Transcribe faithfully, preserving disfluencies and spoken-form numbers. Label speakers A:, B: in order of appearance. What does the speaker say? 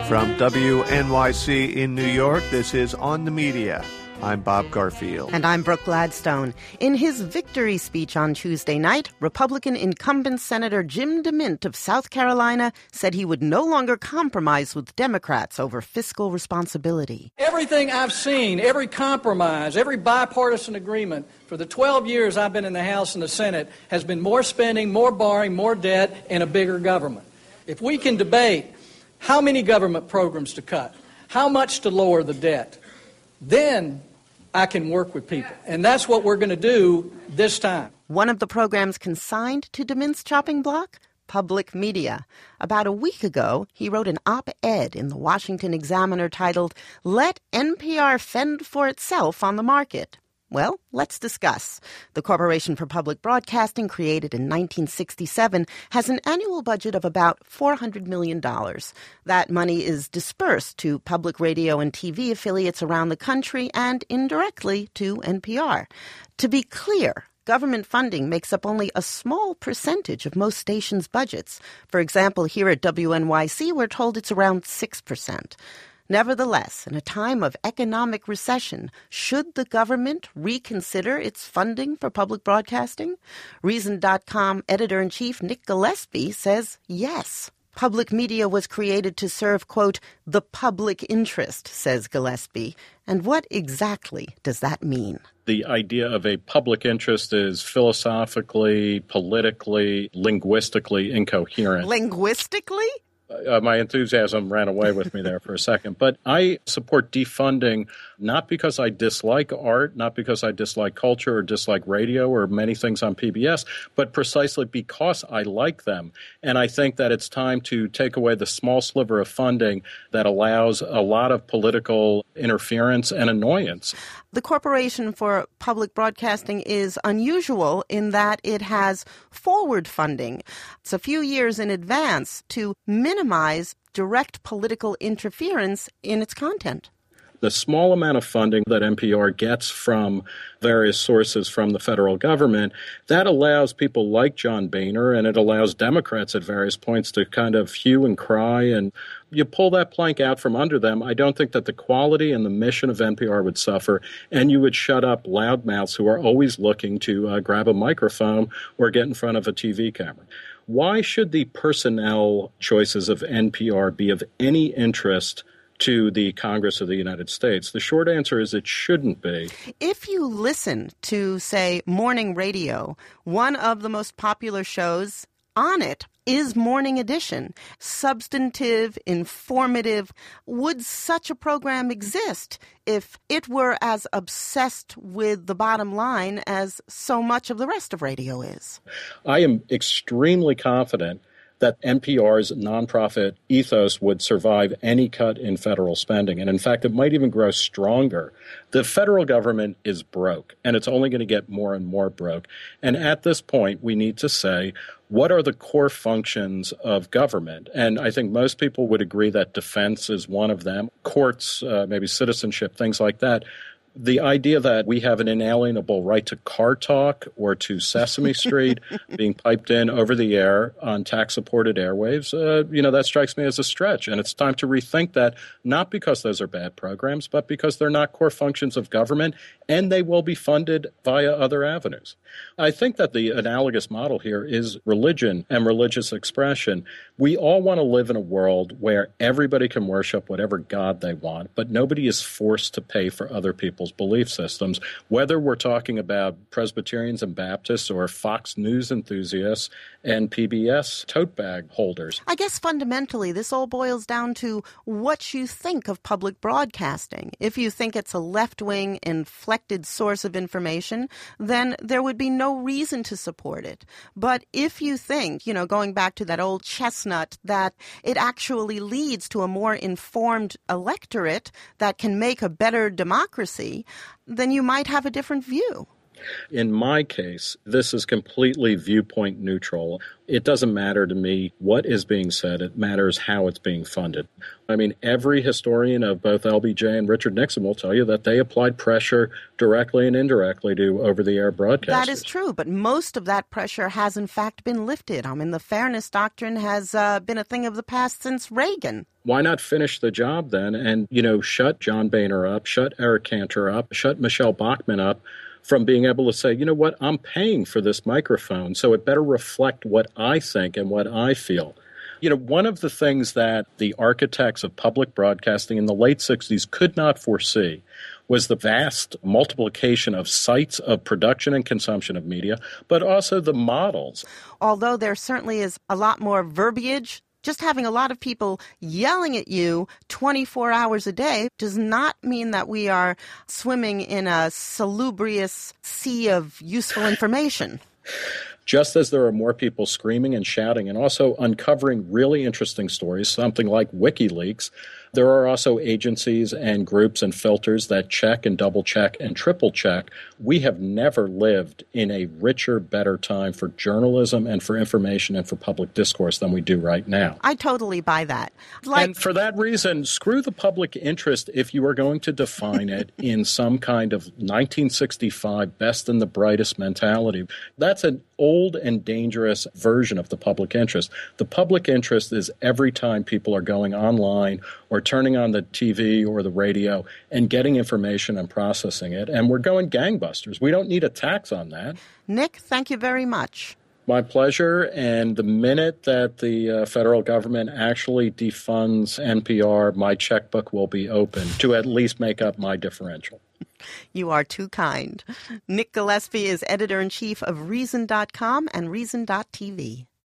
A: From W N Y C in New York, this is On the Media. I'm Bob Garfield.
B: And I'm Brooke Gladstone. In his victory speech on Tuesday night, Republican incumbent Senator Jim DeMint of South Carolina said he would no longer compromise with Democrats over fiscal responsibility.
C: Everything I've seen, every compromise, every bipartisan agreement for the twelve years I've been in the House and the Senate has been more spending, more borrowing, more debt, and a bigger government. If we can debate how many government programs to cut, how much to lower the debt, then I can work with people. And that's what we're going to do this time.
B: One of the programs consigned to DeMint's chopping block? Public media. About a week ago, he wrote an op-ed in the Washington Examiner titled, "Let N P R Fend for Itself on the Market." Well, let's discuss. The Corporation for Public Broadcasting, created in nineteen sixty-seven, has an annual budget of about four hundred million dollars. That money is dispersed to public radio and T V affiliates around the country and indirectly to N P R. To be clear, government funding makes up only a small percentage of most stations' budgets. For example, here at W N Y C, we're told it's around six percent. Nevertheless, in a time of economic recession, should the government reconsider its funding for public broadcasting? Reason dot com editor-in-chief Nick Gillespie says yes. Public media was created to serve, quote, the public interest, says Gillespie. And what exactly does that mean?
D: The idea of a public interest is philosophically, politically, linguistically incoherent.
B: Linguistically?
D: Uh, my enthusiasm ran away with me there for a second. But I support defunding not because I dislike art, not because I dislike culture or dislike radio or many things on P B S, but precisely because I like them. And I think that it's time to take away the small sliver of funding that allows a lot of political interference and annoyance.
B: The Corporation for Public Broadcasting is unusual in that it has forward funding. It's a few years in advance to minimize direct political interference in its content.
D: The small amount of funding that N P R gets from various sources from the federal government, that allows people like John Boehner and it allows Democrats at various points to kind of hue and cry, and you pull that plank out from under them. I don't think that the quality and the mission of N P R would suffer, and you would shut up loudmouths who are always looking to uh, grab a microphone or get in front of a T V camera. Why should the personnel choices of N P R be of any interest to the Congress of the United States? The short answer is it shouldn't be.
B: If you listen to, say, morning radio, one of the most popular shows on it is Morning Edition. Substantive, informative. Would such a program exist if it were as obsessed with the bottom line as so much of the rest of radio is?
D: I am extremely confident that N P R's nonprofit ethos would survive any cut in federal spending. And in fact, it might even grow stronger. The federal government is broke, and it's only going to get more and more broke. And at this point, we need to say, what are the core functions of government? And I think most people would agree that defense is one of them. Courts, uh, maybe citizenship, things like that. The idea that we have an inalienable right to car talk or to Sesame Street being piped in over the air on tax-supported airwaves, uh, you know, that strikes me as a stretch. And it's time to rethink that, not because those are bad programs, but because they're not core functions of government, and they will be funded via other avenues. I think that the analogous model here is religion and religious expression. We all want to live in a world where everybody can worship whatever God they want, but nobody is forced to pay for other people's belief systems, whether we're talking about Presbyterians and Baptists or Fox News enthusiasts and P B S tote bag holders.
B: I guess fundamentally this all boils down to what you think of public broadcasting. If you think it's a left-wing inflected source of information, then there would be no reason to support it. But if you think, you know, going back to that old chestnut, that it actually leads to a more informed electorate that can make a better democracy, then you might have a different view.
D: In my case, this is completely viewpoint neutral. It doesn't matter to me what is being said. It matters how it's being funded. I mean, every historian of both L B J and Richard Nixon will tell you that they applied pressure directly and indirectly to over-the-air broadcasters.
B: That is true, but most of that pressure has in fact been lifted. I mean, the fairness doctrine has uh, been a thing of the past since Reagan.
D: Why not finish the job then and, you know, shut John Boehner up, shut Eric Cantor up, shut Michelle Bachmann up from being able to say, you know what, I'm paying for this microphone, so it better reflect what I think and what I feel. You know, one of the things that the architects of public broadcasting in the late sixties could not foresee was the vast multiplication of sites of production and consumption of media, but also the models.
B: Although there certainly is a lot more verbiage, just having a lot of people yelling at you twenty-four hours a day does not mean that we are swimming in a salubrious sea of useful information.
D: Just as there are more people screaming and shouting and also uncovering really interesting stories, something like WikiLeaks, there are also agencies and groups and filters that check and double check and triple check. We have never lived in a richer, better time for journalism and for information and for public discourse than we do right now.
B: I totally buy that. Like-
D: and for that reason, screw the public interest if you are going to define it in some kind of nineteen sixty-five best and the brightest mentality. That's an old and dangerous version of the public interest. The public interest is every time people are going online or turning on the T V or the radio and getting information and processing it. And we're going gangbusters. We don't need a tax on that.
B: Nick, thank you very much.
D: My pleasure. And the minute that the uh, federal government actually defunds N P R, my checkbook will be open to at least make up my differential.
B: You are too kind. Nick Gillespie is editor-in-chief of Reason dot com and Reason dot T V.